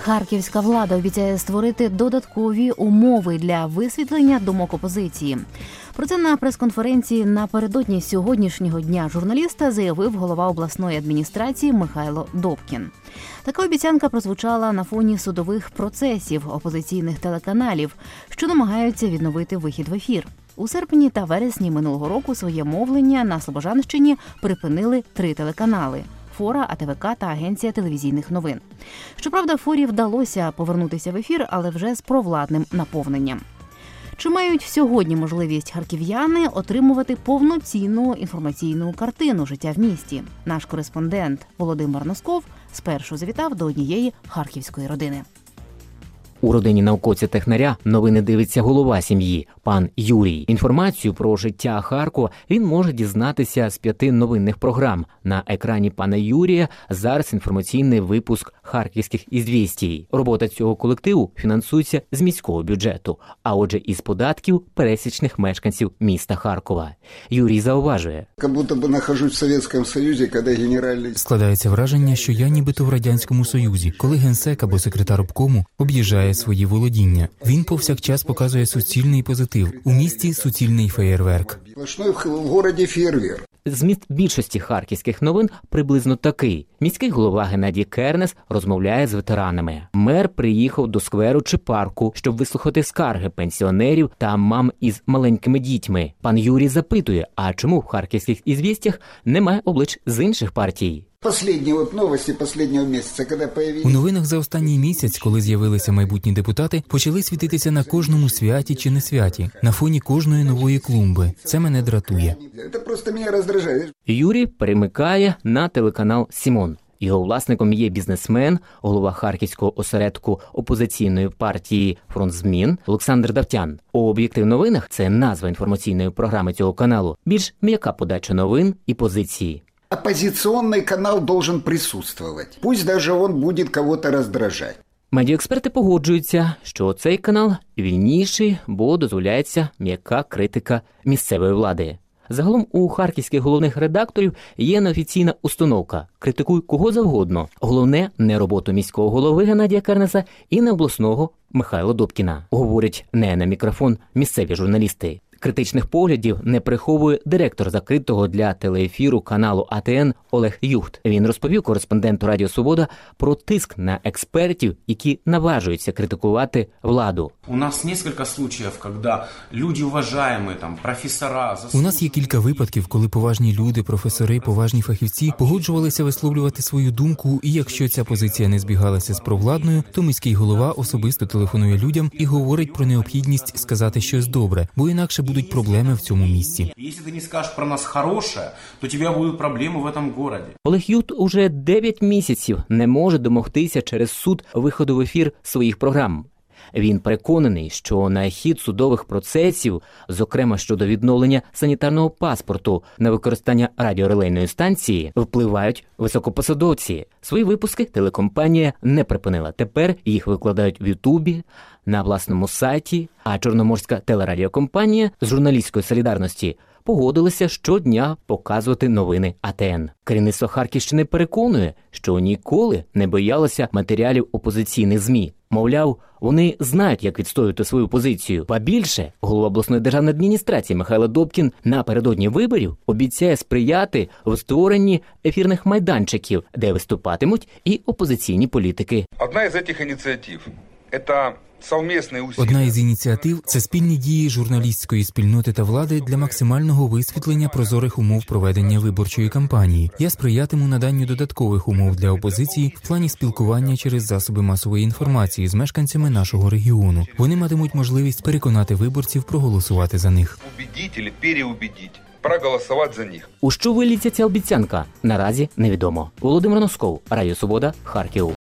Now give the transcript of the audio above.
Харківська влада обіцяє створити додаткові умови для висвітлення думок опозиції. Про це на прес-конференції напередодні сьогоднішнього дня журналіста заявив голова обласної адміністрації Михайло Добкін. Така обіцянка прозвучала на фоні судових процесів опозиційних телеканалів, що намагаються відновити вихід в ефір. У серпні та вересні минулого року своє мовлення на Слобожанщині припинили 3 телеканали – «Фора», АТВК та Агенція телевізійних новин. Щоправда, «Форі» вдалося повернутися в ефір, але вже з провладним наповненням. Чи мають сьогодні можливість харків'яни отримувати повноцінну інформаційну картину життя в місті? Наш кореспондент Володимир Носков спершу завітав до однієї харківської родини. У родині науковця-технаря новини дивиться голова сім'ї, пан Юрій. Інформацію про життя Харкова він може дізнатися з 5 новинних програм. На екрані пана Юрія зараз інформаційний випуск харківських «Ізвістій». Робота цього колективу фінансується з міського бюджету, а отже із податків пересічних мешканців міста Харкова. Юрій зауважує. Складається враження, що я нібито в Радянському Союзі, коли генсек або секретар обкому об'їжджає свої володіння. Він повсякчас показує суцільний позитив. У місті суцільний феєрверк. Зміст більшості харківських новин приблизно такий. Міський голова Геннадій Кернес розмовляє з ветеранами. Мер приїхав до скверу чи парку, щоб вислухати скарги пенсіонерів та мам із маленькими дітьми. Пан Юрій запитує, а чому в харківських «Ізвістях» немає облич з інших партій? У новинах за останній місяць, коли з'явилися майбутні депутати, почали світитися на кожному святі чи не святі, на фоні кожної нової клумби. Це мене дратує. Юрій перемикає на телеканал «Сімон». Його власником є бізнесмен, голова харківського осередку опозиційної партії «Фронт змін» Олександр Давтян. У «Об'єктив новинах» – це назва інформаційної програми цього каналу, більш м'яка подача новин і позиції. Оппозиционный канал должен присутствовать. Пусть даже он будет кого-то раздражать. Медіаексперти погоджуються, що цей канал вільніший, бо дозволяється м'яка критика місцевої влади. Загалом у харківських головних редакторів є неофіційна установка – критикуй кого завгодно. Головне – не роботу міського голови Геннадія Кернеса і не обласного Михайла Добкіна. Говорять не на мікрофон місцеві журналісти. Критичних поглядів не приховує директор закритого для телеефіру каналу АТН Олег Юхт. Він розповів кореспонденту Радіо Свобода про тиск на експертів, які наважуються критикувати владу. У нас кілька случаїв, коли люди уважаємо, професора... У нас є кілька випадків, коли поважні люди, професори, поважні фахівці погоджувалися висловлювати свою думку, і якщо ця позиція не збігалася з провладною, то міський голова особисто телефонує людям і говорить про необхідність сказати щось добре, бо інакше будуть проблеми в цьому місті. Якщо ти не скажеш про нас хороше, то у тебе будуть проблеми в цьому місті. Олег Юхт уже 9 місяців не може домогтися через суд виходу в ефір своїх програм. Він переконаний, що на хід судових процесів, зокрема щодо відновлення санітарного паспорту на використання радіорелейної станції, впливають високопосадовці. Свої випуски телекомпанія не припинила. Тепер їх викладають в Ютубі, на власному сайті, а Чорноморська телерадіокомпанія з журналістської солідарності погодилися щодня показувати новини АТН. Керівництво Харківщини переконує, що ніколи не боялося матеріалів опозиційних ЗМІ. Мовляв, вони знають, як відстоювати свою позицію. Ба більше, голова обласної державної адміністрації Михайло Добкін напередодні виборів обіцяє сприяти в створенні ефірних майданчиків, де виступатимуть і опозиційні політики. Одна із ініціатив – це спільні дії журналістської спільноти та влади для максимального висвітлення прозорих умов проведення виборчої кампанії. Я сприятиму наданню додаткових умов для опозиції в плані спілкування через засоби масової інформації з мешканцями нашого регіону. Вони матимуть можливість переконати виборців проголосувати за них. Проголосувати за них. У що виліться ця обіцянка? Наразі невідомо. Володимир Носков, Радіо Свобода, Харків.